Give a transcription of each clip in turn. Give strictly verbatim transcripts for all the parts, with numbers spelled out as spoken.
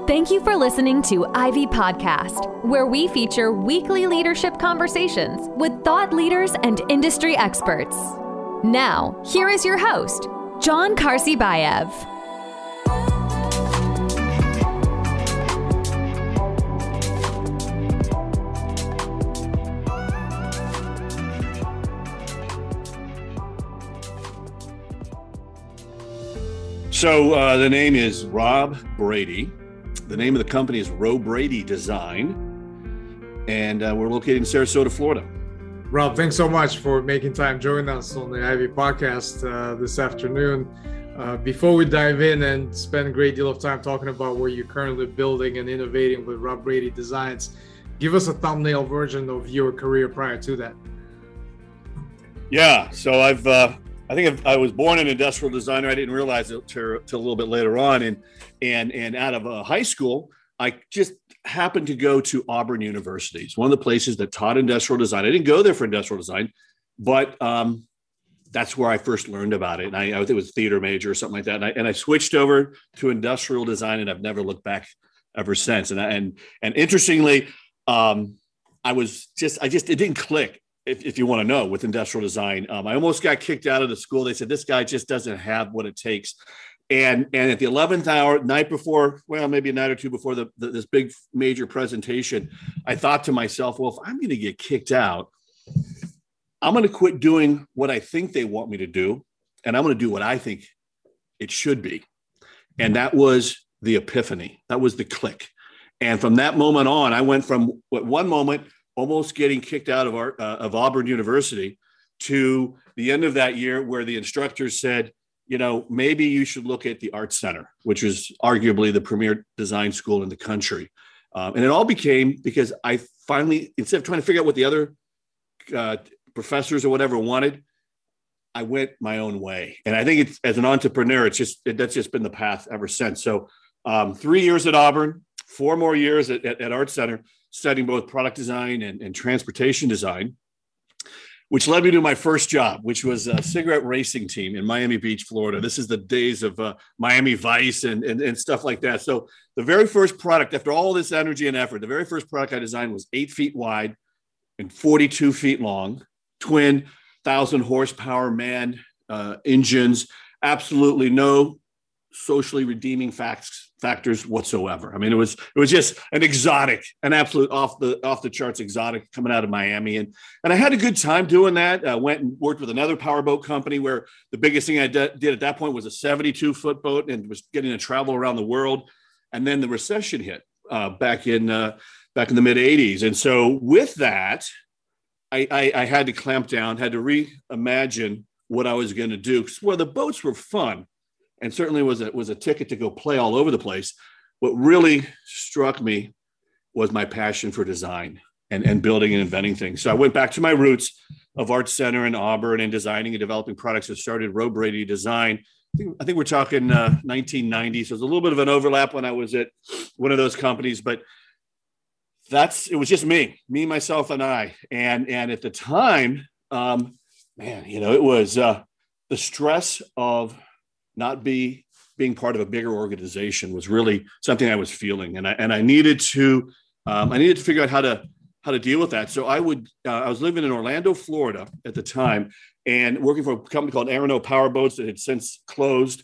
Thank you for listening to Ivy Podcast, where we feature weekly leadership conversations with thought leaders and industry experts. Now, here is your host, John Karsibayev. So uh, the name is Rob Brady. The name of the company is Rob Brady Design, and uh, we're located in Sarasota, Florida. Rob, thanks so much for making time joining us on the Ivy Podcast uh, this afternoon. Uh, before we dive in and spend a great deal of time talking about what you're currently building and innovating with Rob Brady Designs, give us a thumbnail version of your career prior to that. Yeah, so I've uh, I think I've, I was born an industrial designer. I didn't realize it till, till a little bit later on, and and and out of uh, high school, I just happened to go to Auburn University. It's one of the places that taught industrial design. I didn't go there for industrial design, but um, that's where I first learned about it. And I, I think it was theater major or something like that. And I, and I switched over to industrial design, and I've never looked back ever since. And I, and and interestingly, um, I was just I just it didn't click. If, if you want to know, with industrial design, um, I almost got kicked out of the school. They said, this guy just doesn't have what it takes. And, and at the eleventh hour, night before, well, maybe a night or two before the, the, this big major presentation, I thought to myself, well, if I'm going to get kicked out, I'm going to quit doing what I think they want me to do. And I'm going to do what I think it should be. And that was the epiphany. That was the click. And from that moment on, I went from what one moment almost getting kicked out of our, uh, of Auburn University to the end of that year where the instructors said, you know, maybe you should look at the Art Center, which was arguably the premier design school in the country. Um, and it all became because I finally, instead of trying to figure out what the other uh, professors or whatever wanted, I went my own way. And I think it's, as an entrepreneur, it's just, it, that's just been the path ever since. So um, three years at Auburn, four more years at, at, at Art Center, studying both product design and, and transportation design, which led me to my first job, which was a cigarette racing team in Miami Beach, Florida. This is the days of uh, Miami Vice and, and, and stuff like that. So the very first product, after all this energy and effort, the very first product I designed was eight feet wide and forty-two feet long, twin thousand horsepower man uh, engines, absolutely no socially redeeming facts factors whatsoever. I mean, it was it was just an exotic, an absolute off the off the charts exotic coming out of Miami, and and I had a good time doing that. I went and worked with another powerboat company where the biggest thing I de- did at that point was a seventy-two foot boat, and was getting to travel around the world. And then the recession hit uh, back in uh, back in the mid eighties, and so with that, I, I, I had to clamp down, had to reimagine what I was going to do. Well, the boats were fun, and certainly was a, was a ticket to go play all over the place. What really struck me was my passion for design and, and building and inventing things. So I went back to my roots of Art Center in Auburn and designing and developing products that started Rob Brady Design. I think, I think we're talking uh, nineteen ninety. So there's a little bit of an overlap when I was at one of those companies, but that's, it was just me, me, myself, and I. And, and at the time, um, man, you know, it was uh, the stress of not be being part of a bigger organization was really something I was feeling. And I, and I needed to, um, I needed to figure out how to, how to deal with that. So I would, uh, I was living in Orlando, Florida at the time, and working for a company called Arano Powerboats that had since closed.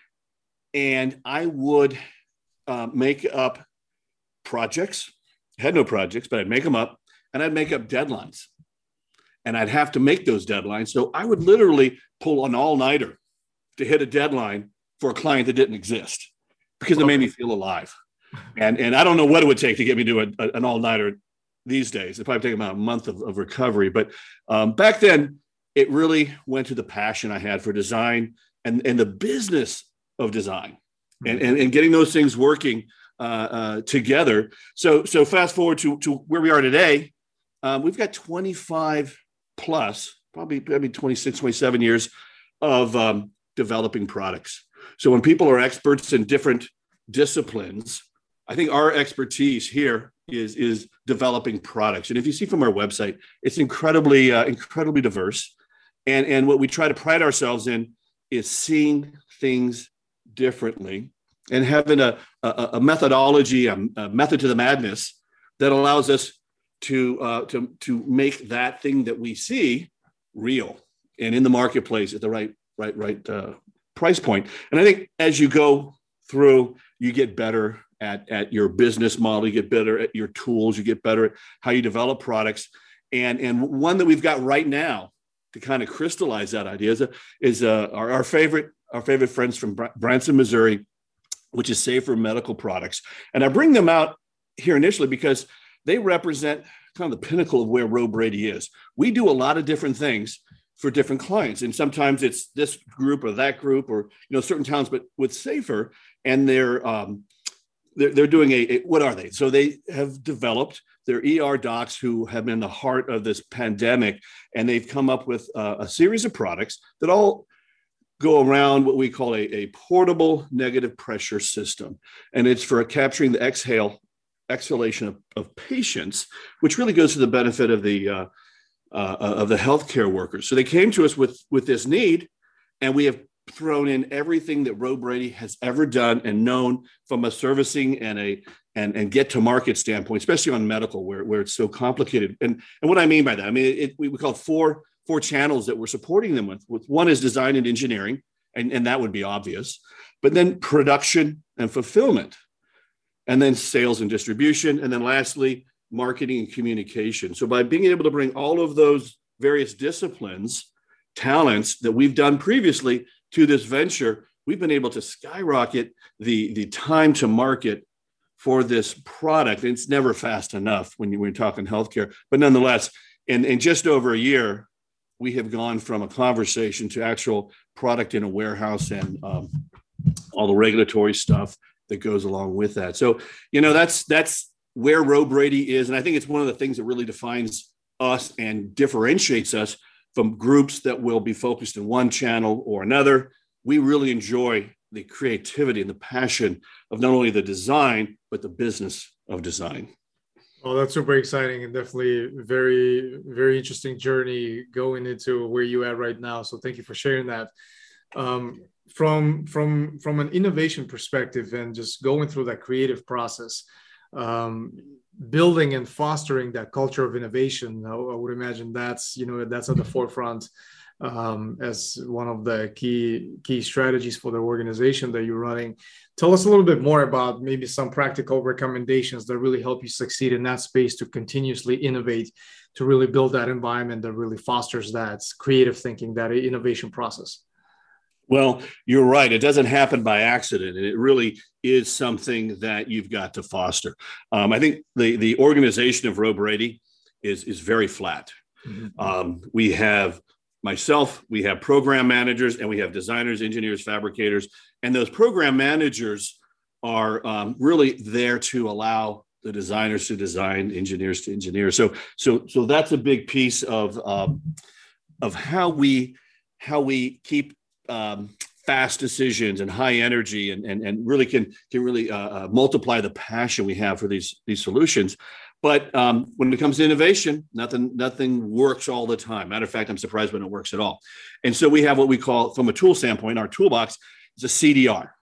And I would uh, make up projects. I had no projects, but I'd make them up, and I'd make up deadlines, and I'd have to make those deadlines. So I would literally pull an all-nighter to hit a deadline for a client that didn't exist, because it made me feel alive. And, and I don't know what it would take to get me to a, a, an all-nighter these days. It'd probably take about a month of, of recovery. But um, back then, it really went to the passion I had for design and, and the business of design, and, and, and getting those things working uh, uh, together. So, so fast forward to, to where we are today. Um, we've got twenty-five plus, probably maybe twenty-six, twenty-seven years of um, developing products. So when people are experts in different disciplines, I think our expertise here is, is developing products. And if you see from our website, it's incredibly, uh, incredibly diverse. And, and what we try to pride ourselves in is seeing things differently and having a, a, a methodology, a, a method to the madness that allows us to, uh, to, to make that thing that we see real and in the marketplace at the right, right, right uh, price point. And I think as you go through, you get better at, at your business model, you get better at your tools, you get better at how you develop products. And, and one that we've got right now to kind of crystallize that idea is, a, is a, our, our favorite our favorite friends from Branson, Missouri, which is Safer Medical Products. And I bring them out here initially because they represent kind of the pinnacle of where Roe Brady is. We do a lot of different things for different clients. And sometimes it's this group or that group or, you know, certain towns, but with Safer, and they're, um, they're, they're doing a, a, what are they? So they have developed their E R docs who have been in the heart of this pandemic, and they've come up with uh, a series of products that all go around what we call a, a portable negative pressure system. And it's for capturing the exhale, exhalation of, of patients, which really goes to the benefit of the, uh, uh, of the healthcare workers. So they came to us with, with this need, and we have thrown in everything that Roe Brady has ever done and known from a servicing and a, and, and get to market standpoint, especially on medical where, where it's so complicated. And, and what I mean by that, I mean, it, we, we call it four four channels that we're supporting them with. with one is design and engineering, and, and that would be obvious, but then production and fulfillment, and then sales and distribution, and then lastly, marketing and communication. So by being able to bring all of those various disciplines, talents that we've done previously to this venture, we've been able to skyrocket the, the time to market for this product. And it's never fast enough when, you, when you're talking healthcare, but nonetheless, in, in just over a year, we have gone from a conversation to actual product in a warehouse and um, all the regulatory stuff that goes along with that. So, you know, that's that's where Roe Brady is. And I think it's one of the things that really defines us and differentiates us from groups that will be focused in one channel or another. We really enjoy the creativity and the passion of not only the design, but the business of design. Oh, that's super exciting, and definitely very, very interesting journey going into where you at right now. So thank you for sharing that. Um, from from from an innovation perspective and just going through that creative process, um, building and fostering that culture of innovation, I, I would imagine that's, you know, that's at the forefront um, as one of the key key strategies for the organization that you're running. Tell us a little bit more about maybe some practical recommendations that really help you succeed in that space to continuously innovate, to really build that environment that really fosters that creative thinking, that innovation process. Well, you're right. It doesn't happen by accident. And it really is something that you've got to foster. Um, I think the, the organization of Roe Brady is, is very flat. Mm-hmm. Um, we have myself, we have program managers, and we have designers, engineers, fabricators. And those program managers are um, really there to allow the designers to design, engineers to engineer. So, so, so that's a big piece of, um, of how we, how we keep um, fast decisions and high energy, and, and, and really can, can really uh, uh, multiply the passion we have for these, these solutions. But um, when it comes to innovation, nothing, nothing works all the time. Matter of fact, I'm surprised when it works at all. And so we have what we call, from a tool standpoint, our toolbox is a C D R.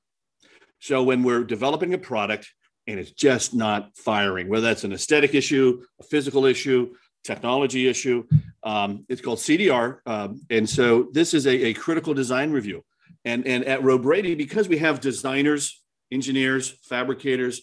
So when we're developing a product and it's just not firing, whether that's an aesthetic issue, a physical issue, technology issue, um, it's called C D R. Um, and so this is a, a critical design review. And, and at Roe Brady, because we have designers, engineers, fabricators,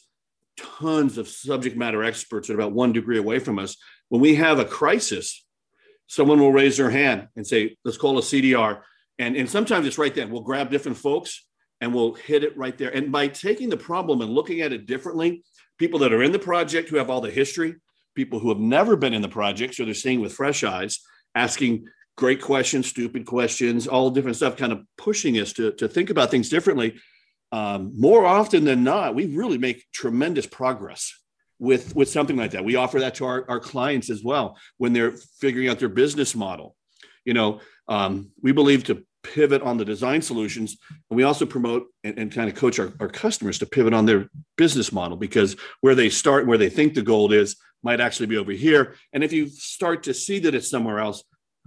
tons of subject matter experts that are about one degree away from us, when we have a crisis, someone will raise their hand and say, let's call a C D R. And, and sometimes it's right then. We'll grab different folks and we'll hit it right there. And by taking the problem and looking at it differently, people that are in the project who have all the history, people who have never been in the project, so they're seeing with fresh eyes, asking great questions, stupid questions, all different stuff, kind of pushing us to, to think about things differently. Um, more often than not, we really make tremendous progress with, with something like that. We offer that to our, our clients as well when they're figuring out their business model. You know, um, we believe to pivot on the design solutions, and we also promote and, and kind of coach our, our customers to pivot on their business model, because where they start, where they think the gold is, might actually be over here. And if you start to see that it's somewhere else,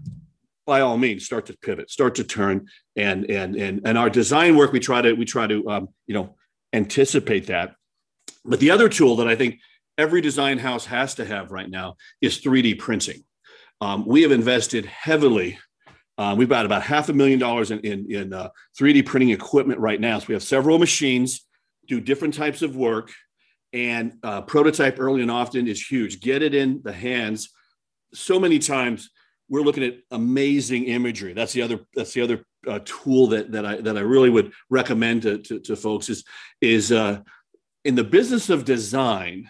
by all means, start to pivot, start to turn, and and and and our design work, we try to we try to um, you know anticipate that. But the other tool that I think every design house has to have right now is three D printing. Um, we have invested heavily. Uh, we've got about half a million dollars in, in, in uh, three D printing equipment right now. So we have several machines, do different types of work, and uh, prototype early and often is huge. Get it in the hands. So many times we're looking at amazing imagery. That's the other. That's the other uh, tool that that I that I really would recommend to to, to folks is is uh, in the business of design,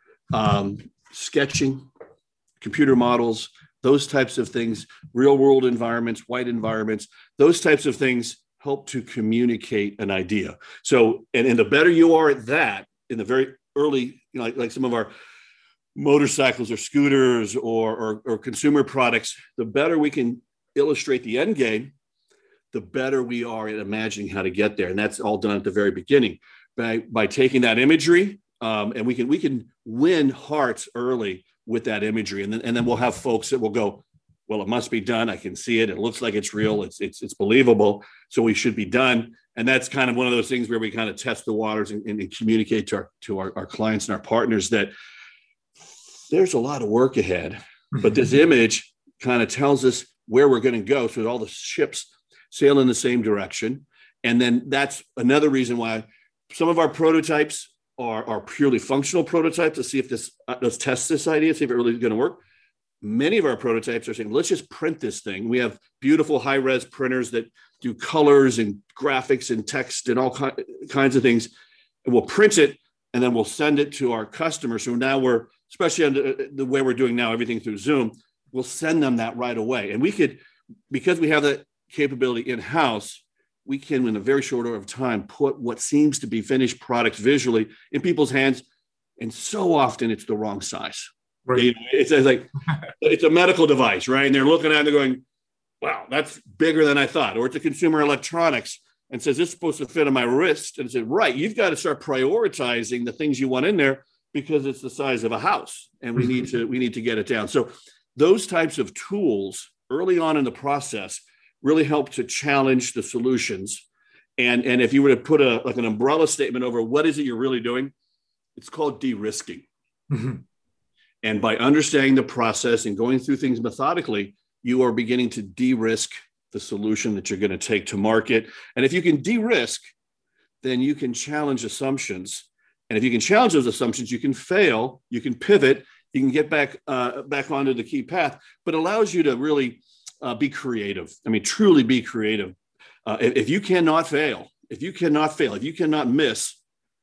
um, sketching, computer models, those types of things, real world environments, white environments, those types of things help to communicate an idea. So, and, and the better you are at that in the very early, you know, like, like some of our motorcycles or scooters or, or, or consumer products, the better we can illustrate the end game, the better we are at imagining how to get there. And that's all done at the very beginning by, by taking that imagery, um, and we can, we can win hearts early with that imagery. And then, and then we'll have folks that will go, well, it must be done. I can see it. It looks like it's real. It's, it's, it's believable. So we should be done. And that's kind of one of those things where we kind of test the waters and, and communicate to our, to our, our clients and our partners that there's a lot of work ahead, but this image kind of tells us where we're going to go. So all the ships sail in the same direction. And then that's another reason why some of our prototypes are, are purely functional prototypes to see if this, uh, let's test this idea, see if it really is going to work. Many of our prototypes are saying, let's just print this thing. We have beautiful high res printers that do colors and graphics and text and all ki- kinds of things. And we'll print it and then we'll send it to our customers. So now we're, especially under the way we're doing now, everything through Zoom, we'll send them that right away. And we could, because we have that capability in-house, we can, in a very short order of time, put what seems to be finished products visually in people's hands. And so often it's the wrong size. Right. It's, it's like, it's a medical device, right? And they're looking at it and they're going, wow, that's bigger than I thought. Or it's a consumer electronics and says, this is supposed to fit on my wrist. And said, right, you've got to start prioritizing the things you want in there because it's the size of a house and we need to, we need to get it down. So those types of tools early on in the process really help to challenge the solutions. And, and if you were to put a, like an umbrella statement over what is it you're really doing, it's called de-risking. Mm-hmm. And by understanding the process and going through things methodically, you are beginning to de-risk the solution that you're going to take to market. And if you can de-risk, then you can challenge assumptions. And if you can challenge those assumptions, you can fail, you can pivot, you can get back, uh, back onto the key path, but allows you to really uh, be creative. I mean, truly be creative. Uh, if, if you cannot fail, if you cannot fail, if you cannot miss,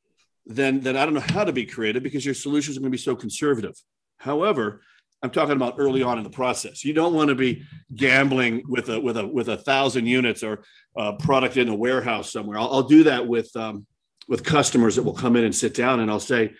then, then I don't know how to be creative because your solutions are going to be so conservative. However, I'm talking about early on in the process. You don't want to be gambling with a with a with a thousand units or a product in a warehouse somewhere. I'll, I'll do that with um, with customers that will come in and sit down, and I'll say,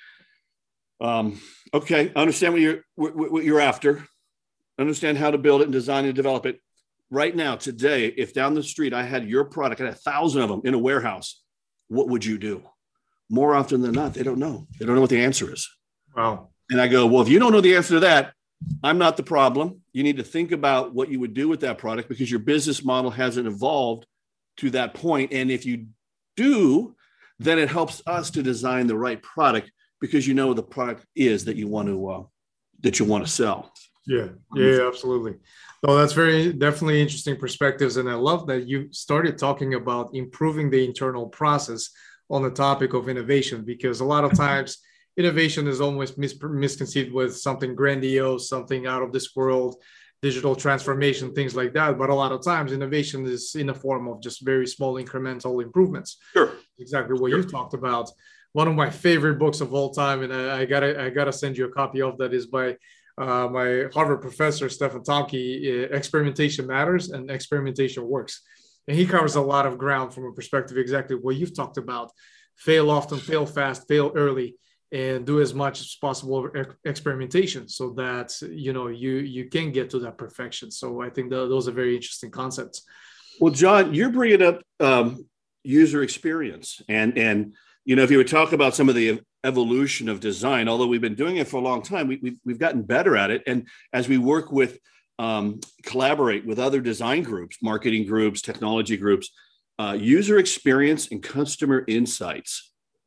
um, "Okay, I understand what you're what, what you're after. I understand how to build it and design and develop it. Right now, today, if down the street I had your product, I had a thousand of them in a warehouse, what would you do?" More often than not, they don't know. They don't know what the answer is. Wow. And I go, well, if you don't know the answer to that, I'm not the problem. You need to think about what you would do with that product because your business model hasn't evolved to that point. And if you do, then it helps us to design the right product because you know what the product is that you want to uh, that you want to sell. Yeah, yeah, absolutely. No, that's very definitely interesting perspectives. And I love that you started talking about improving the internal process on the topic of innovation, because a lot of times innovation is almost mis- misconceived with something grandiose, something out of this world, digital transformation, things like that. But a lot of times innovation is in the form of just very small incremental improvements. Sure. Exactly what sure. you've talked about. One of my favorite books of all time, and I, I gotta I gotta send you a copy of that, is by uh, my Harvard professor, Stephen Tomke, Experimentation Matters and Experimentation Works. And he covers a lot of ground from a perspective exactly what you've talked about. Fail often, fail fast, fail early, and do as much as possible experimentation so that, you know, you, you can get to that perfection. So I think the, those are very interesting concepts. Well, John, you're bringing up um, user experience. And, and, you know, if you would talk about some of the evolution of design, although we've been doing it for a long time, we, we've, we've gotten better at it. And as we work with, um, collaborate with other design groups, marketing groups, technology groups, uh, user experience and customer insights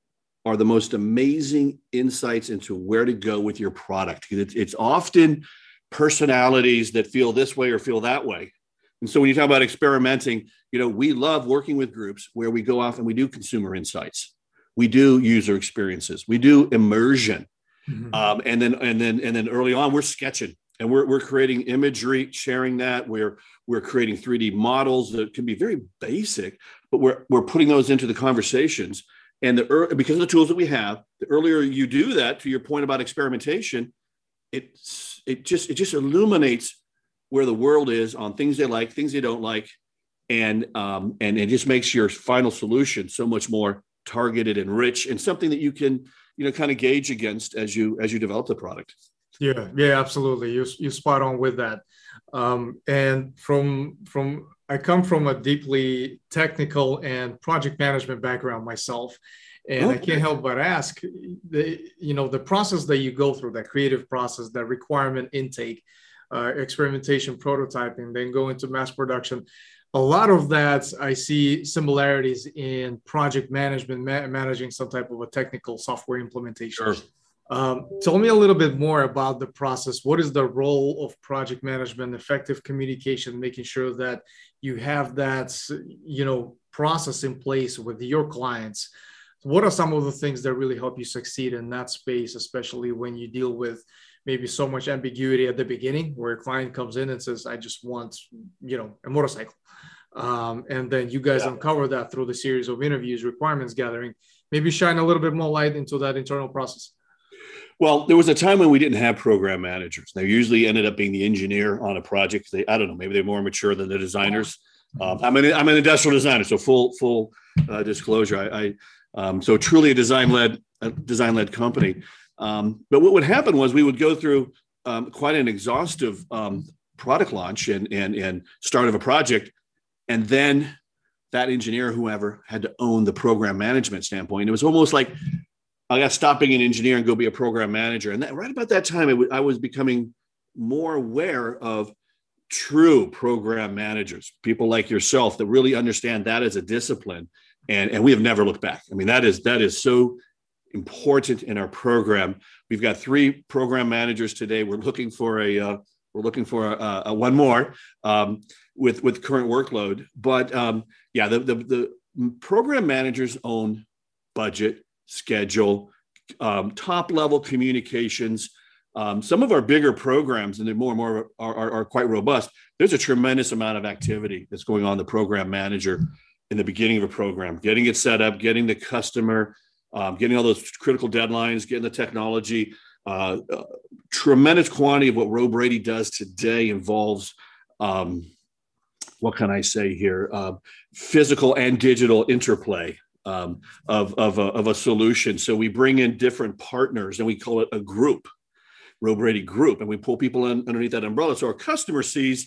are the most amazing insights into where to go with your product. It's, it's often personalities that feel this way or feel that way. And so when you talk about experimenting, you know, we love working with groups where we go off and we do consumer insights. We do user experiences. We do immersion. Mm-hmm. Um, and then and then and then early on, we're sketching and we're we're creating imagery, sharing that. We're we're creating three D models that can be very basic, but we're we're putting those into the conversations. And the because of the tools that we have, the earlier you do that, to your point about experimentation, it it just it just illuminates where the world is on things they like, things they don't like, and um, and it just makes your final solution so much more targeted and rich, and something that you can, you know, kind of gauge against as you as you develop the product. Yeah, yeah, absolutely. You you spot on with that. Um, and from from I come from a deeply technical and project management background myself, and okay. I can't help but ask, the you know the process that you go through, that creative process, that requirement intake, uh, experimentation, prototyping, then go into mass production. A lot of that, I see similarities in project management, ma- managing some type of a technical software implementation. Sure. Um, tell me a little bit more about the process. What is the role of project management, effective communication, making sure that you have that, you know, process in place with your clients? What are some of the things that really help you succeed in that space, especially when you deal with maybe so much ambiguity at the beginning, where a client comes in and says, I just want, you know, a motorcycle. Um, and then you guys yeah. uncover that through the series of interviews, requirements gathering. Maybe shine a little bit more light into that internal process. Well, there was a time when we didn't have program managers. They usually ended up being the engineer on a project. They, I don't know, maybe they're more mature than the designers. Um, I'm an I'm an industrial designer, so full full uh, disclosure. I, I um, so truly a design led a design led company. Um, but what would happen was we would go through um, quite an exhaustive um, product launch and and and start of a project, and then that engineer, whoever, had to own the program management standpoint. It was almost like I got to stop being an engineer and go be a program manager. And that, right about that time, it w- I was becoming more aware of true program managers, people like yourself that really understand that as a discipline. And, and we have never looked back. I mean, that is that is so important in our program. We've got three program managers today. We're looking for a uh, we're looking for a, a one more um, with with current workload. But um, yeah, the, the the program managers own budget, schedule, um, top level communications. Um, some of our bigger programs, and they're more and more are, are, are quite robust. There's a tremendous amount of activity that's going on the program manager in the beginning of a program, getting it set up, getting the customer, um, getting all those critical deadlines, getting the technology. Uh, uh, tremendous quantity of what Roe Brady does today involves, um, what can I say here, uh, physical and digital interplay. Um, of, of, a, of a solution. So we bring in different partners and we call it a group, Roe Brady group, and we pull people in underneath that umbrella. So our customer sees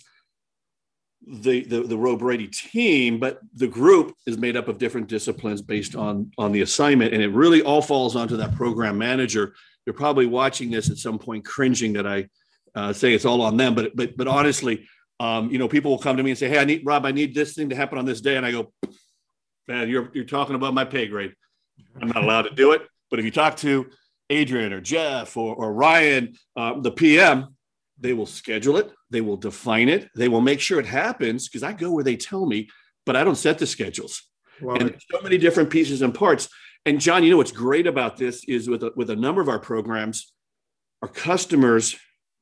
the, the, the Roe Brady team, but the group is made up of different disciplines based on, on the assignment. And it really all falls onto that program manager. You're probably watching this at some point cringing that I uh, say it's all on them, but, but, but honestly, um, you know, people will come to me and say, hey, I need, Rob, I need this thing to happen on this day. And I go, man, you're you're talking about my pay grade. I'm not allowed to do it. But if you talk to Adrian or Jeff or, or Ryan, uh, the P M, they will schedule it. They will define it. They will make sure it happens because I go where they tell me, but I don't set the schedules. Well, and so many different pieces and parts. And John, you know what's great about this is with a, with a number of our programs, our customers,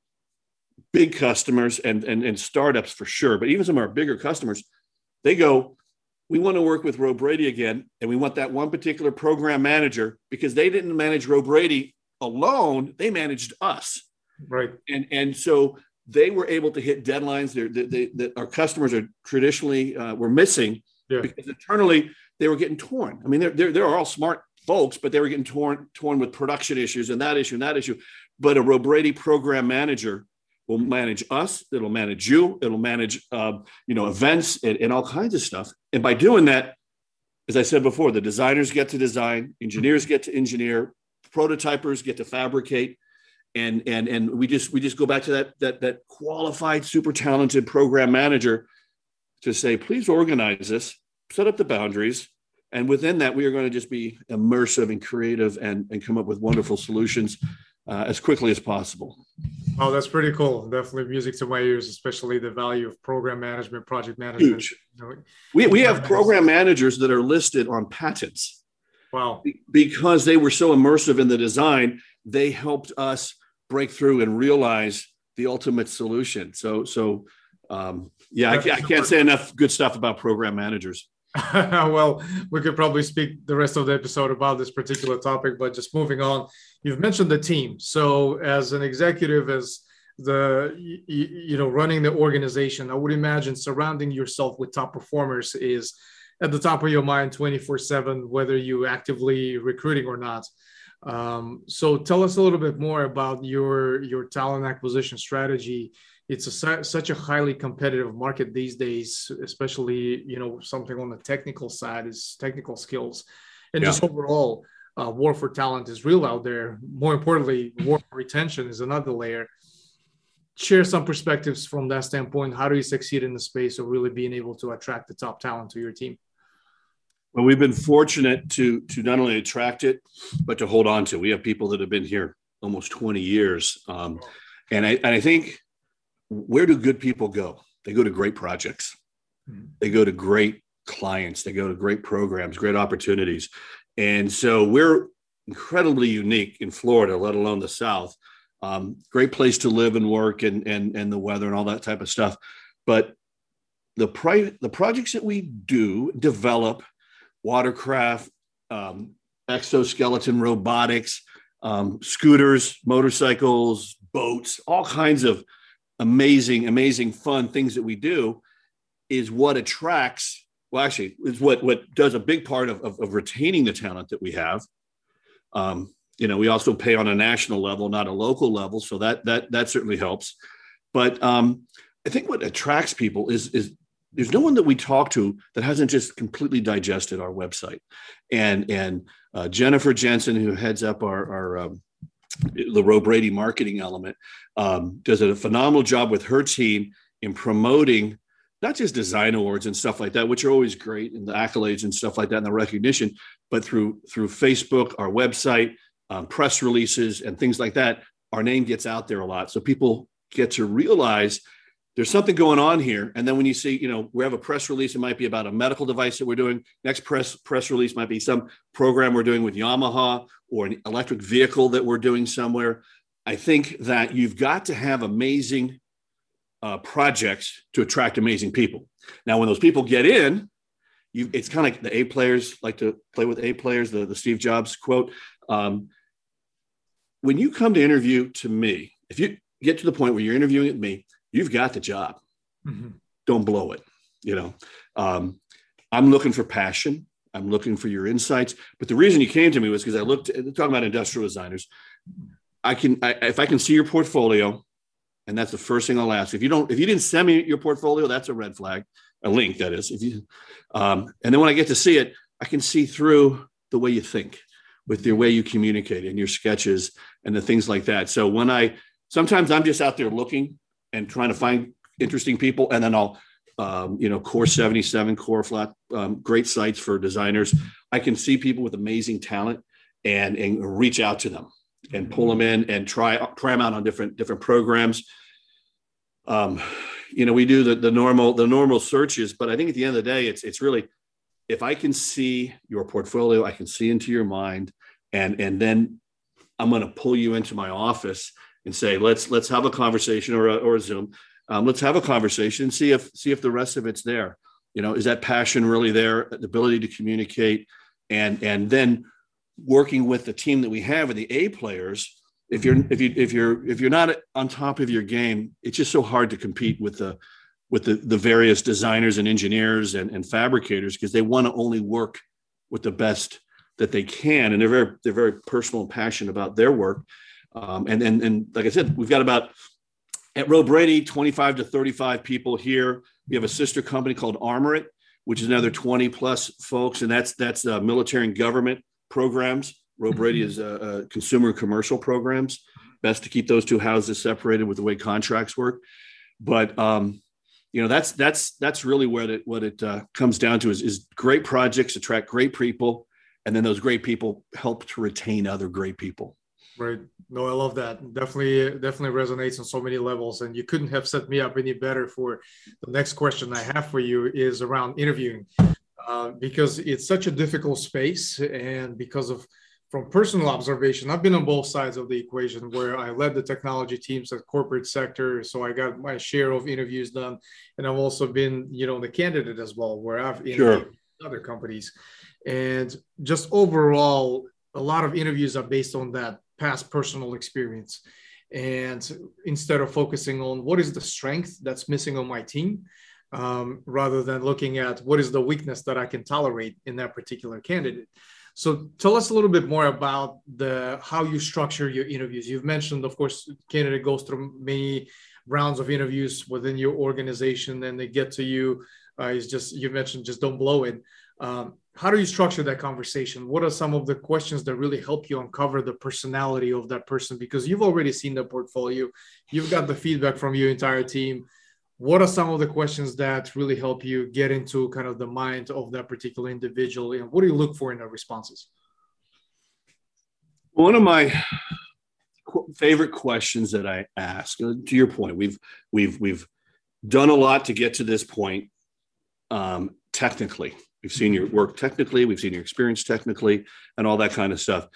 big customers and, and, and startups for sure, but even some of our bigger customers, they go, we want to work with Roe Brady again, and we want that one particular program manager because they didn't manage Roe Brady alone; they managed us, right? And and so they were able to hit deadlines that our customers are traditionally uh, were missing yeah. because internally they were getting torn. I mean, they're, they're they're all smart folks, but they were getting torn torn with production issues and that issue and that issue. But a Roe Brady program manager will manage us. It'll manage you. It'll manage, uh, you know, events and, and all kinds of stuff. And by doing that, as I said before, the designers get to design, engineers get to engineer, prototypers get to fabricate, and and and we just we just go back to that that that qualified, super talented program manager to say, please organize this, set up the boundaries, And within that, we are going to just be immersive and creative and, and come up with wonderful solutions uh, as quickly as possible. Oh, that's pretty cool. Definitely music to my ears, especially the value of program management, project management. Huge. We, we have program managers that are listed on patents. Wow. Because they were so immersive in the design, they helped us break through and realize the ultimate solution. So, so um, yeah, I, I can't say enough good stuff about program managers. Well, we could probably speak the rest of the episode about this particular topic, but just moving on, you've mentioned the team. So as an executive, as the, you, you know, running the organization, I would imagine surrounding yourself with top performers is at the top of your mind twenty-four seven, whether you actively recruiting or not. Um, so tell us a little bit more about your, your talent acquisition strategy. It's a, such a highly competitive market these days, especially, you know, something on the technical side is technical skills. And yeah. just overall, uh, war for talent is real out there. More importantly, war for retention is another layer. Share some perspectives from that standpoint. How do you succeed in the space of really being able to attract the top talent to your team? Well, we've been fortunate to, to not only attract it, but to hold on to. We have people that have been here almost twenty years. Um, and, I, and I think, where do good people go? They go to great projects. Mm-hmm. They go to great clients. They go to great programs, great opportunities. And so we're incredibly unique in Florida, let alone the South. Um, great place to live and work and, and, and the weather and all that type of stuff. But the, pri- the projects that we do develop, watercraft, um, exoskeleton robotics, um, scooters, motorcycles, boats, all kinds of amazing, amazing fun things that we do is what attracts, well, actually, is what, what does a big part of, of, of retaining the talent that we have. Um, you know, we also pay on a national level, not a local level. So that, that, that certainly helps. But um, I think what attracts people is, is there's no one that we talk to that hasn't just completely digested our website. And, and uh, Jennifer Jensen, who heads up our, our um, the Roe Brady marketing element, um, does a phenomenal job with her team in promoting not just design awards and stuff like that, which are always great, and the accolades and stuff like that and the recognition, but through through Facebook, our website, um, press releases and things like that, our name gets out there a lot. So people get to realize there's something going on here. And then when you see, you know, we have a press release, it might be about a medical device that we're doing. Next press press release might be some program we're doing with Yamaha or an electric vehicle that we're doing somewhere. I think that you've got to have amazing uh, projects to attract amazing people. Now, when those people get in, you, it's kind of like the A players like to play with A players, the, the Steve Jobs quote. Um, when you come to interview to me, if you get to the point where you're interviewing with me, you've got the job. Mm-hmm. Don't blow it. You know, um, I'm looking for passion. I'm looking for your insights. But the reason you came to me was because I looked at, talking about industrial designers. I can, I, if I can see your portfolio, and that's the first thing I'll ask. If you don't, if you didn't send me your portfolio, that's a red flag, a link that is. If you, um, and then when I get to see it, I can see through the way you think, with the way you communicate and your sketches and the things like that. So when I, sometimes I'm just out there looking and trying to find interesting people. And then I'll, um, you know, Core seventy-seven, Core Flat, um, great sites for designers. I can see people with amazing talent and, and reach out to them and pull them in and try, try them out on different, different programs. Um, you know, we do the, the normal, the normal searches, but I think at the end of the day, it's, it's really, if I can see your portfolio, I can see into your mind, and, and then I'm going to pull you into my office and say, let's, let's have a conversation or a, or a Zoom. Um, let's have a conversation and see if, see if the rest of it's there. You know, is that passion really there? The ability to communicate, and, and then working with the team that we have and the A players. If you're, if you, if you're, if you're not on top of your game, it's just so hard to compete with the, with the, the various designers and engineers and, and fabricators, because they want to only work with the best that they can. And they're very, they're very personal and passionate about their work. Um, and, and, and like I said, we've got about, at Roe Brady, twenty-five to thirty-five people here. We have a sister company called Armor It, which is another twenty plus folks. And that's, that's uh, military and government programs. Roe Brady is uh, uh, consumer and commercial programs. Best to keep those two houses separated with the way contracts work. But, um, you know, that's that's that's really what it what it uh, comes down to is, is great projects attract great people, and then those great people help to retain other great people. Right. No, I love that. Definitely, definitely resonates on so many levels. And you couldn't have set me up any better for the next question I have for you is around interviewing, uh, because it's such a difficult space. And because of, from personal observation, I've been on both sides of the equation where I led the technology teams at corporate sector. So I got my share of interviews done. And I've also been, you know, the candidate as well, where I've interviewed sure. other companies. And just overall, a lot of interviews are based on that past personal experience. And instead of focusing on what is the strength that's missing on my team, um, rather than looking at what is the weakness that I can tolerate in that particular candidate. So tell us a little bit more about the how you structure your interviews. You've mentioned, of course, candidate goes through many rounds of interviews within your organization, and they get to you. Uh, it's just, you mentioned, just don't blow it. Um, how do you structure that conversation? What are some of the questions that really help you uncover the personality of that person? Because you've already seen the portfolio, you've got the feedback from your entire team. What are some of the questions that really help you get into kind of the mind of that particular individual? And what do you look for in their responses? One of my favorite questions that I ask, to your point, we've we've we've done a lot to get to this point um, technically. We've seen your work technically, we've seen your experience technically, and all that kind of stuff.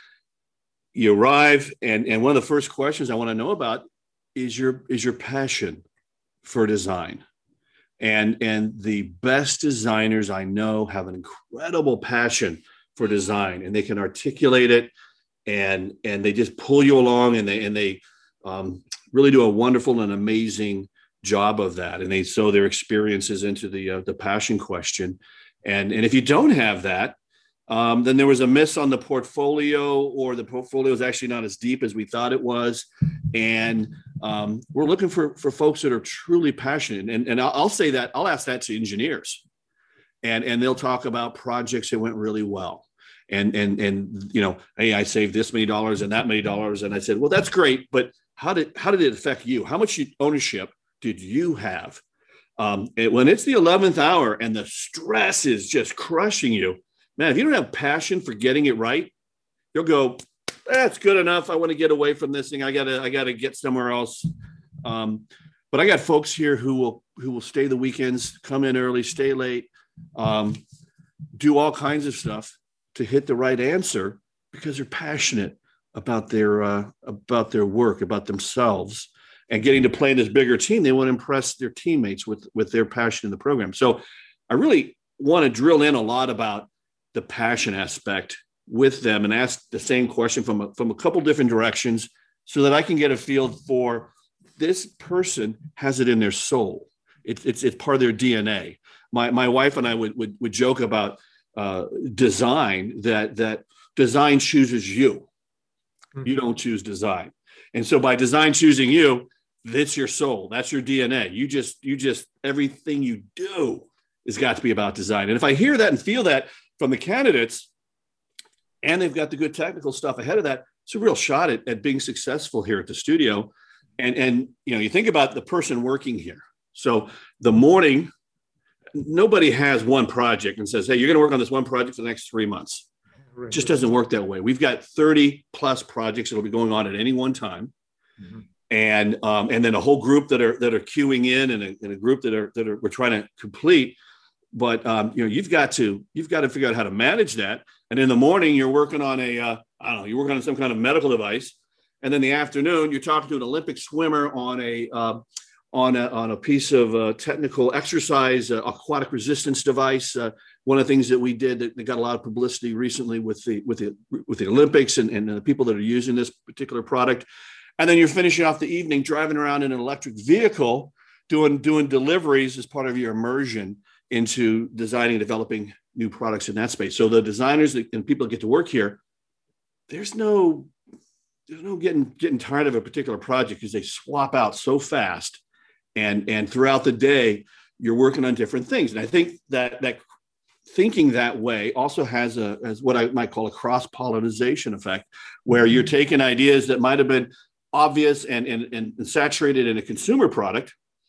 You arrive, and, and one of the first questions I want to know about is your is your passion for design. And, and the best designers I know have an incredible passion for design, and they can articulate it, and, and they just pull you along, and they and they um, really do a wonderful and amazing job of that. And they sow their experiences into the uh, the passion question. And, and if you don't have that, um, then there was a miss on the portfolio, or the portfolio is actually not as deep as we thought it was. And um, we're looking for, for folks that are truly passionate. And, and I'll, I'll say that, I'll ask that to engineers. And, and they'll talk about projects that went really well. And, and, and, you know, hey, I saved this many dollars and that many dollars. And I said, well, that's great. But how did, how did it affect you? How much ownership did you have? Um, it, when it's the eleventh hour and the stress is just crushing you, man, if you don't have passion for getting it right, you'll go, that's good enough. I want to get away from this thing. I gotta, I gotta get somewhere else. Um, but I got folks here who will, who will stay the weekends, come in early, stay late, um, do all kinds of stuff to hit the right answer because they're passionate about their, uh, about their work, about themselves. And getting to play in this bigger team, they want to impress their teammates with, with their passion in the program. So I really want to drill in a lot about the passion aspect with them and ask the same question from a, from a couple different directions so that I can get a feel for this person has it in their soul. It's, it's, it's part of their D N A. My, my wife and I would, would, would joke about uh, design, that, that design chooses you. You don't choose design. And so by design choosing you, that's your soul. That's your D N A. You just, you just, everything you do has got to be about design. And if I hear that and feel that from the candidates, and they've got the good technical stuff ahead of that, it's a real shot at, at being successful here at the studio. And, and, you know, you think about the person working here. So the morning, nobody has one project and says, hey, you're going to work on this one project for the next three months. It just doesn't work that way. We've got thirty plus projects that will be going on at any one time. Mm-hmm. And, um, and then a whole group that are, that are queuing in, and a, and a group that are, that are, we're trying to complete. But, um, you know, you've got to, you've got to figure out how to manage that. And in the morning, you're working on a, uh, I don't know, you're working on some kind of medical device. And then the afternoon, you're talking to an Olympic swimmer on a, uh, on a, on a piece of uh, technical exercise, uh, aquatic resistance device. Uh, one of the things that we did that, that got a lot of publicity recently with the, with the, with the Olympics and, and the people that are using this particular product. And then you're finishing off the evening driving around in an electric vehicle, doing, doing deliveries as part of your immersion into designing and developing new products in that space. So the designers and people that get to work here, there's no, there's no getting, getting tired of a particular project because they swap out so fast. And, and throughout the day, you're working on different things. And I think that, that thinking that way also has a, as what I might call a cross-pollination effect, where you're taking ideas that might have been obvious and, and, and saturated in a consumer product,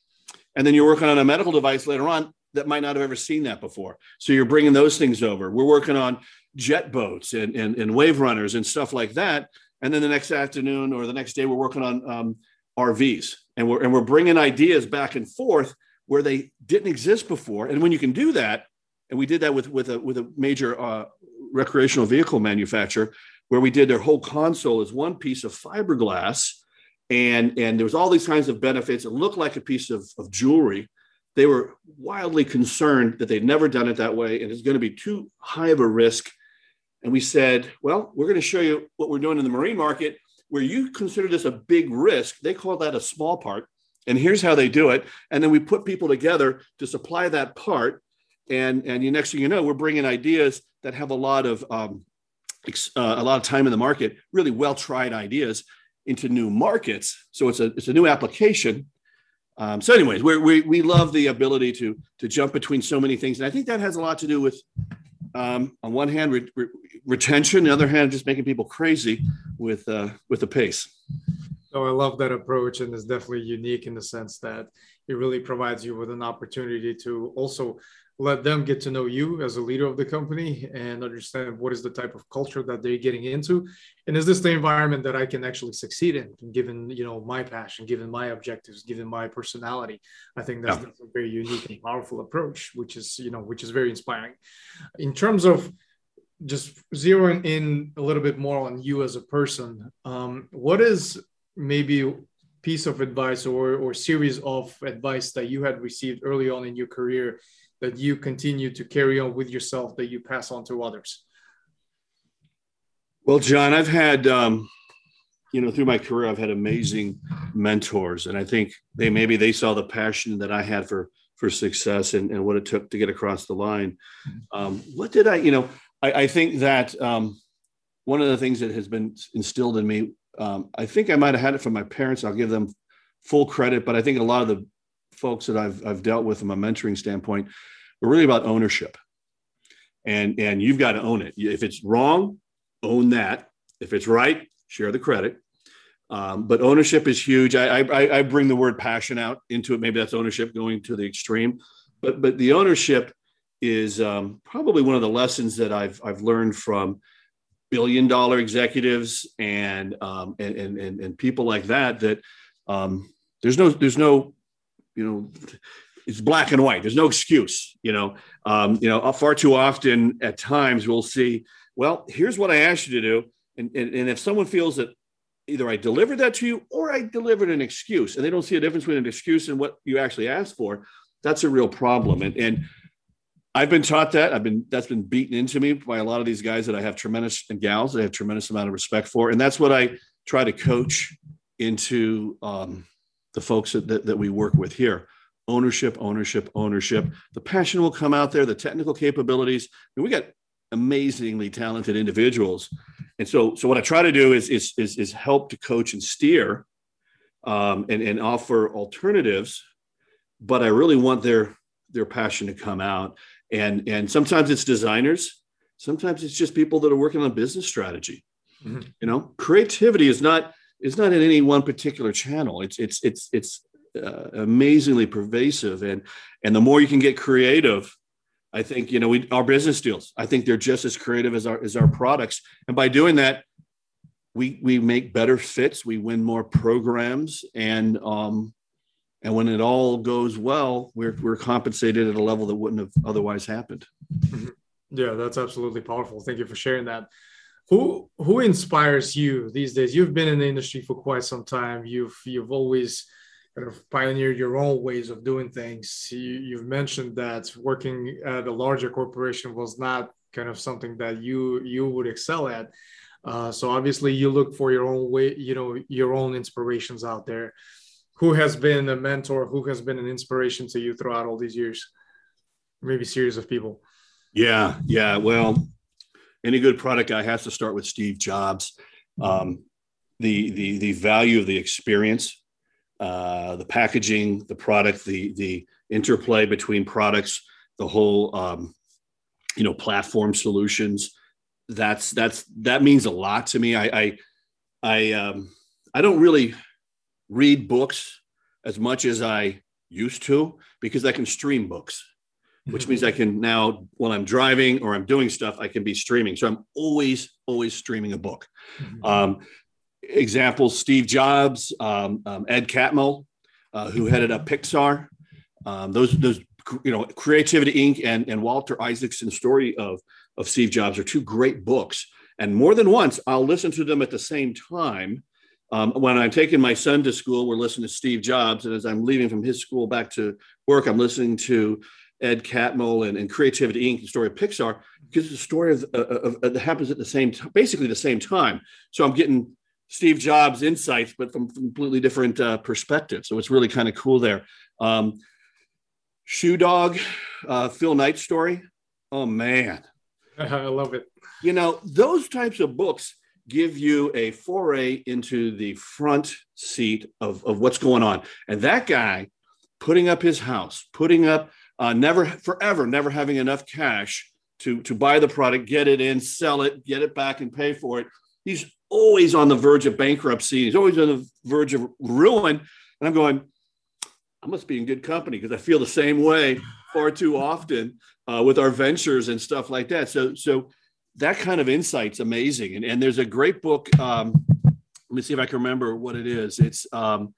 And then you're working on a medical device later on that might not have ever seen that before. So you're bringing those things over. We're working on jet boats and, and, and wave runners and stuff like that. And then the next afternoon or the next day, we're working on um, R Vs. And we're, and we're bringing ideas back and forth where they didn't exist before. And when you can do that, and we did that with, with, a, with a major uh, recreational vehicle manufacturer, where we did their whole console as one piece of fiberglass. And, and there was all these kinds of benefits. It looked like a piece of, of jewelry. They were wildly concerned that they'd never done it that way, and it's going to be too high of a risk. And we said, well, we're going to show you what we're doing in the marine market, where you consider this a big risk. They call that a small part. And here's how they do it. And then we put people together to supply that part. And, and you, next thing you know, we're bringing ideas that have a lot of um, uh, a lot of time in the market, really well-tried ideas into new markets. So it's a it's a new application. Um, so anyways, we're, we we love the ability to to jump between so many things. And I think that has a lot to do with, um, on one hand, re- re- retention, on the other hand, just making people crazy with uh, with the pace. So I love that approach, and it's definitely unique in the sense that it really provides you with an opportunity to also let them get to know you as a leader of the company and understand what is the type of culture that they're getting into. And is this the environment that I can actually succeed in, given, you know, my passion, given my objectives, given my personality? I think that's, yeah. that's a very unique and powerful approach, which is, you know, which is very inspiring. In terms of just zeroing in a little bit more on you as a person, um, what is maybe piece of advice or, or series of advice that you had received early on in your career that you continue to carry on with yourself, that you pass on to others? Well, John, I've had, um, you know, through my career, I've had amazing mentors. And I think they, maybe they saw the passion that I had for, for success and, and what it took to get across the line. Um, what did I, you know, I, I think that um, one of the things that has been instilled in me, um, I think I might've had it from my parents. I'll give them full credit, but I think a lot of the folks that I've, I've dealt with from a mentoring standpoint are really about ownership. And, and you've got to own it. If it's wrong, own that. If it's right, share the credit. Um, but ownership is huge. I, I, I bring the word passion out into it. Maybe that's ownership going to the extreme, but, but the ownership is um, probably one of the lessons that I've, I've learned from billion dollar executives and, um, and, and, and, and people like that, that um, there's no, there's no, you know, it's black and white. There's no excuse, you know, um, you know, far too often at times we'll see, well, here's what I asked you to do. And, and, and if someone feels that either I delivered that to you or I delivered an excuse and they don't see a difference between an excuse and what you actually asked for, that's a real problem. And, and I've been taught that. I've been, that's been beaten into me by a lot of these guys that I have tremendous, and gals that I have tremendous amount of respect for. And that's what I try to coach into um, the folks that, that, that we work with here. Ownership, ownership, ownership. The passion will come out there, the technical capabilities. And we got amazingly talented individuals. And so, so what I try to do is, is, is, is help to coach and steer um, and, and offer alternatives, but I really want their, their passion to come out. And, and sometimes it's designers. Sometimes it's just people that are working on business strategy. Mm-hmm. You know, creativity is not, is not in any one particular channel. It's, it's, it's, it's uh, amazingly pervasive. And, and the more you can get creative, I think, you know, we, our business deals, I think they're just as creative as our, as our products. And by doing that, we, we make better fits, we win more programs. And, um, and when it all goes well, we're, we're compensated at a level that wouldn't have otherwise happened. Yeah, that's absolutely powerful. Thank you for sharing that. Who, who inspires you these days? You've been in the industry for quite some time. You've, you've always kind of pioneered your own ways of doing things. You, you've mentioned that working at a larger corporation was not kind of something that you, you would excel at. Uh, so obviously you look for your own way, you know, your own inspirations out there. Who has been a mentor? Who has been an inspiration to you throughout all these years? Maybe series of people. Yeah. Yeah. Well, any good product guy has to start with Steve Jobs. Um, the, the, the value of the experience, uh, the packaging, the product, the, the interplay between products, the whole, um, you know, platform solutions. That's, that's, that means a lot to me. I, I, I, um, I don't really read books as much as I used to, because I can stream books, which means I can now, while I'm driving or I'm doing stuff, I can be streaming. So I'm always, always streaming a book. Mm-hmm. Um, examples, Steve Jobs, um, um, Ed Catmull, uh, who headed up Pixar. Um, those, those, you know, Creativity Incorporated and, and Walter Isaacson's story of, of Steve Jobs are two great books. And more than once, I'll listen to them at the same time. Um, when I'm taking my son to school, we're listening to Steve Jobs. And as I'm leaving from his school back to work, I'm listening to Ed Catmull and, and Creativity Incorporated, the story of Pixar, because it's a story of, of, of that happens at the same time, basically the same time. So I'm getting Steve Jobs' insights, but from, from completely different uh, perspectives. So it's really kind of cool there. Um, Shoe Dog, uh, Phil Knight's story. Oh, man. I love it. You know, those types of books give you a foray into the front seat of, of what's going on. And that guy putting up his house, putting up, uh, never, forever, never having enough cash to, to buy the product, get it in, sell it, get it back and pay for it. He's always on the verge of bankruptcy. He's always on the verge of ruin. And I'm going, I must be in good company, because I feel the same way far too often uh, with our ventures and stuff like that. So, so that kind of insight's amazing. And, and there's a great book. Um, let me see if I can remember what it is. It's um,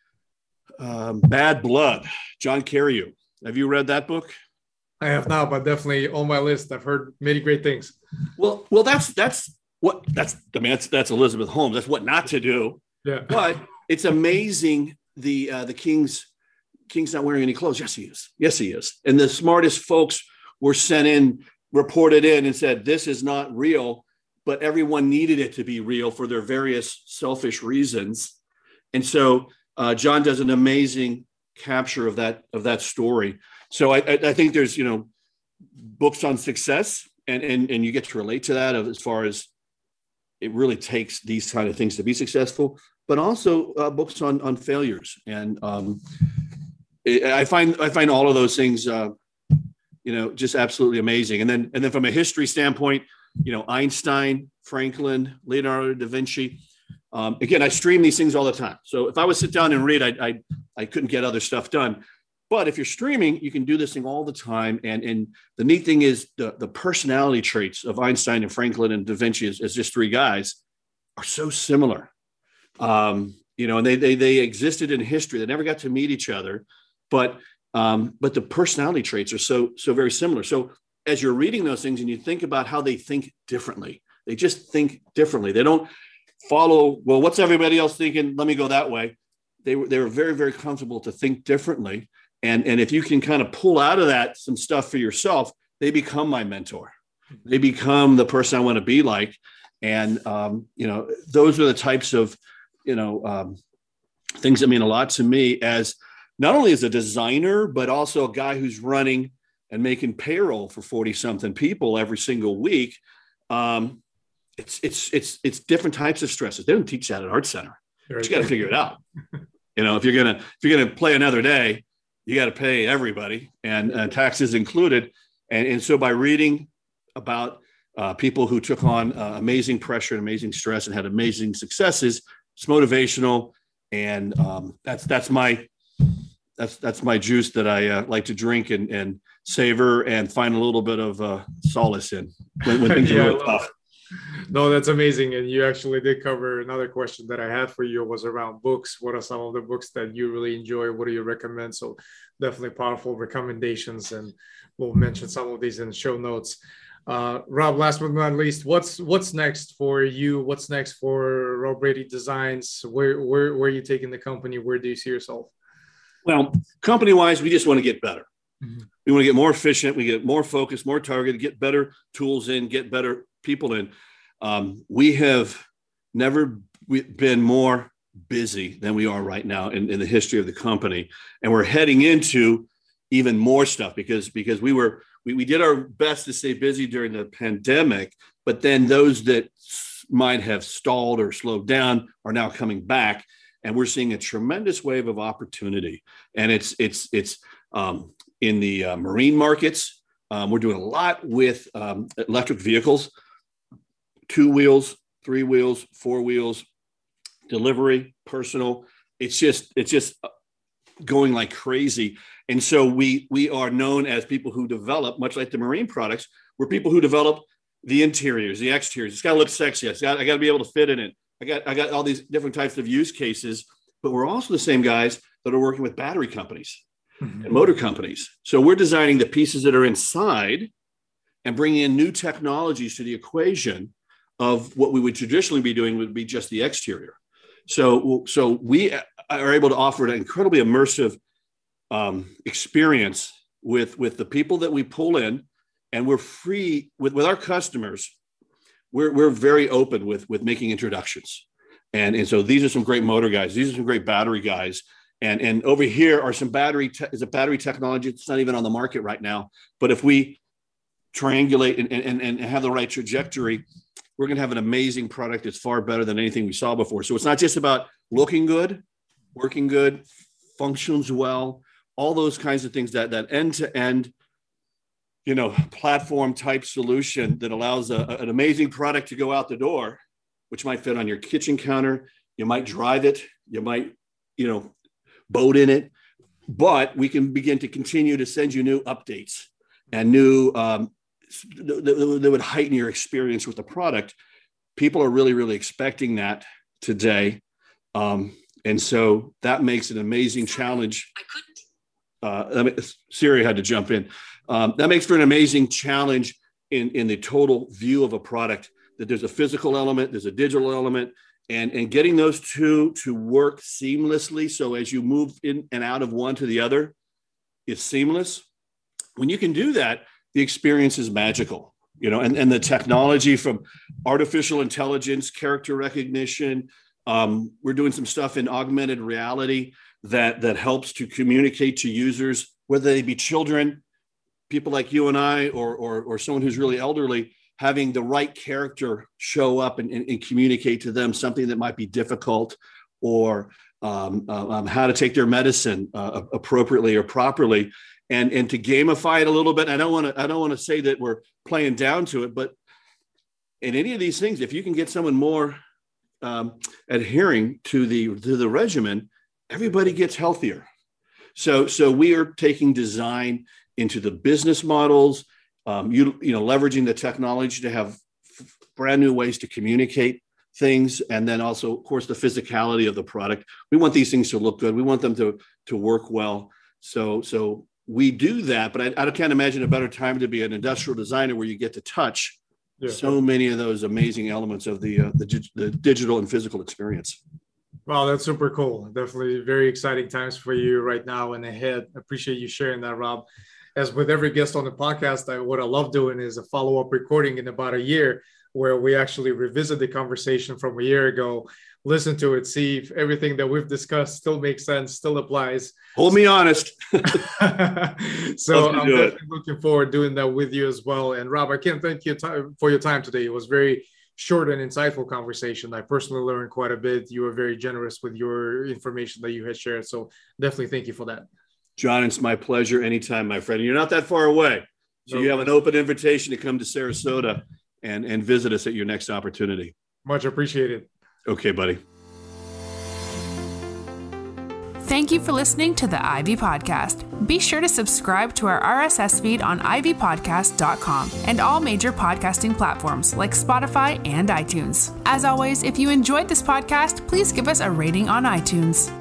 um, Bad Blood, John Carreyrou. Have you read that book? I have not, but definitely on my list. I've heard many great things. Well, well, that's, that's what, that's, I mean, that's, that's Elizabeth Holmes. That's what not to do. Yeah. But it's amazing. The, uh, the King's, King's not wearing any clothes. Yes, he is. Yes, he is. And the smartest folks were sent in, reported in and said, this is not real, but everyone needed it to be real for their various selfish reasons. And so uh, John does an amazing capture of that, of that story. So I, I, I think there's, you know, books on success, and, and, and you get to relate to that of, as far as it really takes these kind of things to be successful, but also uh, books on, on failures. And um, it, I find, I find all of those things, uh, you know, just absolutely amazing. And then, and then from a history standpoint, you know, Einstein, Franklin, Leonardo da Vinci. Um, again, I stream these things all the time. So if I would sit down and read, I, I, I couldn't get other stuff done. But if you're streaming, you can do this thing all the time. And, and the neat thing is the, the personality traits of Einstein and Franklin and da Vinci as, as just three guys are so similar. Um, you know, and they, they, they existed in history. They never got to meet each other, but Um, but the personality traits are so, so very similar. So as you're reading those things and you think about how they think differently, they just think differently. They don't follow, well, what's everybody else thinking? Let me go that way. They were, they were very, very comfortable to think differently. And, and if you can kind of pull out of that some stuff for yourself, they become my mentor. They become the person I want to be like. And, um, you know, those are the types of, you know, um, things that mean a lot to me as not only as a designer, but also a guy who's running and making payroll for forty something people every single week. Um, it's, it's, it's, it's different types of stresses. They don't teach that at Art Center. But you got to figure it out. You know, if you're going to, if you're going to play another day, you got to pay everybody, and uh, taxes included. And, and so by reading about uh, people who took on uh, amazing pressure and amazing stress and had amazing successes, it's motivational. And um, that's, that's my, That's that's my juice that I uh, like to drink and, and savor and find a little bit of uh, solace in when, when things yeah, are really tough. No, that's amazing. And you actually did cover another question that I had for you was around books. What are some of the books that you really enjoy? What do you recommend? So definitely powerful recommendations, and we'll mention some of these in the show notes. Uh, Rob, last but not least, what's what's next for you? What's next for Rob Brady Designs? Where where where are you taking the company? Where do you see yourself? Well, company-wise, we just want to get better. Mm-hmm. We want to get more efficient. We get more focused, more targeted, get better tools in, get better people in. Um, we have never been more busy than we are right now in, in the history of the company. And we're heading into even more stuff because, because we were, we, we did our best to stay busy during the pandemic, but then those that might have stalled or slowed down are now coming back. And we're seeing a tremendous wave of opportunity. And it's, it's, it's um, in the uh, marine markets. Um, we're doing a lot with um, electric vehicles, two wheels, three wheels, four wheels, delivery, personal. It's just, it's just going like crazy. And so we we are known as people who develop, much like the marine products, we're people who develop the interiors, the exteriors. It's got to look sexy. It's got, I got to be able to fit in it. I got I got all these different types of use cases, but we're also the same guys that are working with battery companies mm-hmm. and motor companies. So we're designing the pieces that are inside and bringing in new technologies to the equation of what we would traditionally be doing would be just the exterior. So, so we are able to offer an incredibly immersive um, experience with, with the people that we pull in, and we're free with, with our customers. We're, we're very open with, with making introductions. And, and so these are some great motor guys. These are some great battery guys. And, and over here are some battery, te- is a battery technology that's not even on the market right now. But if we triangulate and, and, and have the right trajectory, we're going to have an amazing product that's far better than anything we saw before. So it's not just about looking good, working good, functions well, all those kinds of things, that, that end-to-end, you know, platform type solution that allows a, an amazing product to go out the door, which might fit on your kitchen counter. You might drive it. You might, you know, boat in it, but we can begin to continue to send you new updates and new, um, that would heighten your experience with the product. People are really, really expecting that today. Um, and so that makes an amazing challenge. I couldn't. Uh, I mean, Siri had to jump in. Um, that makes for an amazing challenge in, in the total view of a product, that there's a physical element, there's a digital element, and, and getting those two to work seamlessly. So as you move in and out of one to the other, it's seamless. When you can do that, the experience is magical, you know, and, and the technology from artificial intelligence, character recognition. Um, we're doing some stuff in augmented reality that, that helps to communicate to users, whether they be children, people like you and I, or, or, or someone who's really elderly, having the right character show up and, and, and communicate to them something that might be difficult, or um, uh, um, how to take their medicine uh, appropriately or properly. And, and to gamify it a little bit. I don't want to I don't want to say that we're playing down to it, but in any of these things, if you can get someone more um, adhering to the to the regimen, everybody gets healthier. So so we are taking design into the business models, um, you you know, leveraging the technology to have f- brand new ways to communicate things, and then also, of course, the physicality of the product. We want these things to look good. We want them to to work well. So so. We do that, but I, I can't imagine a better time to be an industrial designer where you get to touch yeah. so many of those amazing elements of the, uh, the the digital and physical experience. Wow, that's super cool. Definitely very exciting times for you right now and ahead. Appreciate you sharing that, Rob. As with every guest on the podcast, I, what I love doing is a follow-up recording in about a year where we actually revisit the conversation from a year ago, listen to it, see if everything that we've discussed still makes sense, still applies. Hold me honest. So I'm definitely looking forward to doing that with you as well. And Rob, I can't thank you t- for your time today. It was very short and insightful conversation. I personally learned quite a bit. You were very generous with your information that you had shared. So definitely thank you for that. John, it's my pleasure anytime, my friend. You're not that far away. So no, you have an open invitation to come to Sarasota and, and visit us at your next opportunity. Much appreciated. Okay, buddy. Thank you for listening to the Ivy Podcast. Be sure to subscribe to our R S S feed on ivy podcast dot com and all major podcasting platforms like Spotify and iTunes. As always, if you enjoyed this podcast, please give us a rating on iTunes.